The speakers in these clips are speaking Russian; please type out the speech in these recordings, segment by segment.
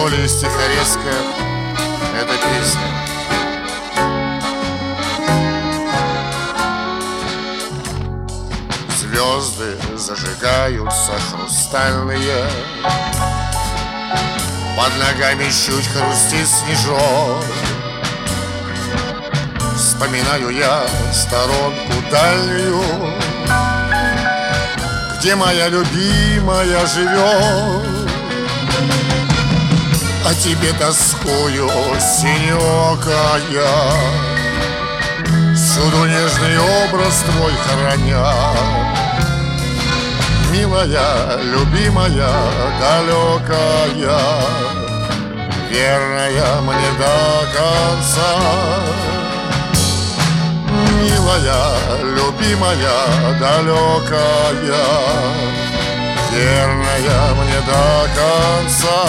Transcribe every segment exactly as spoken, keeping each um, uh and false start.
Анатолий Стихорецкая. Эта песня. Звезды зажигаются хрустальные, под ногами чуть хрустит снежок. Вспоминаю я сторонку дальнюю, где моя любимая живет. О тебе тоскую, синеокая, всюду нежный образ твой храня. Милая, любимая, далекая, верная мне до конца. Милая, любимая, далекая, верная мне до конца.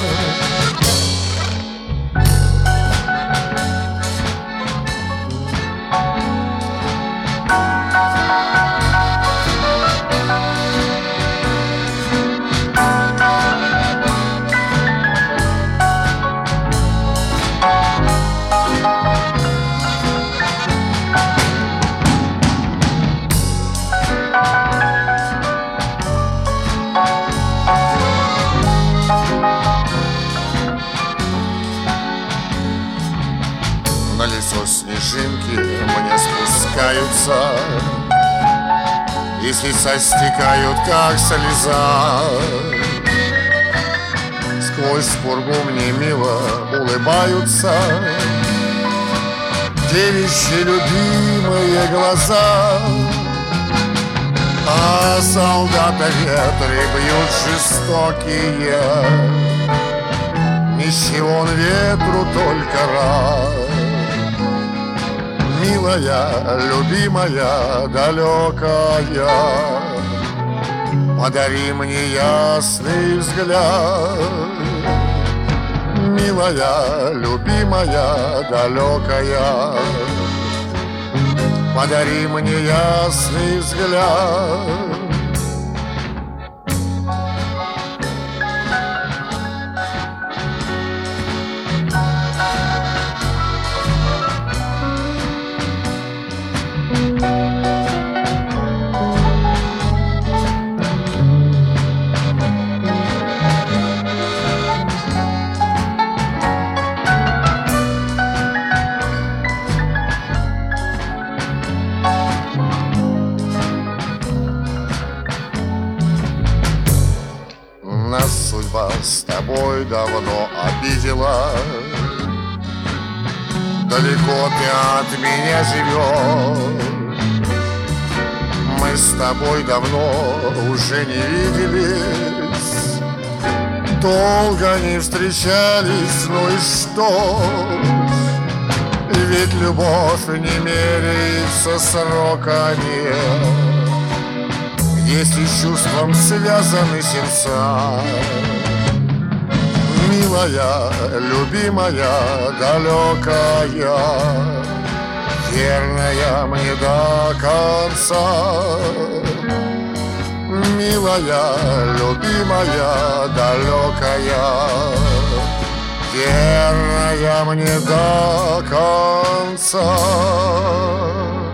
На лицо снежинки мне спускаются, и с лица стекают, как слеза. Сквозь пургу мне мило улыбаются девичьи любимые глаза. А солдата ветры бьют жестокие, ничего он ветру, только рад. Милая, любимая, далекая, подари мне ясный взгляд. Милая, любимая, далекая, подари мне ясный взгляд. Нас судьба с тобой давно обидела, далеко ты от меня живешь. Мы с тобой давно уже не виделись, долго не встречались, ну и что? Ведь любовь не меряется сроками, если с чувством связаны сердца. Милая, любимая, далекая, верная мне до конца. Милая, любимая, далекая, верная мне до конца.